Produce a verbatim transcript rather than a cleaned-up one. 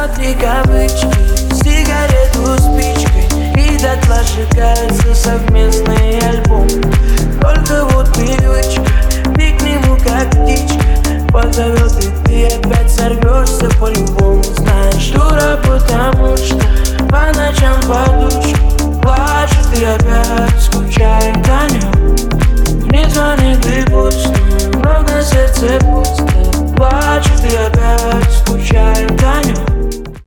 внутри кавычки, сигарету спичкой, и дотла сжигается совместный альбом.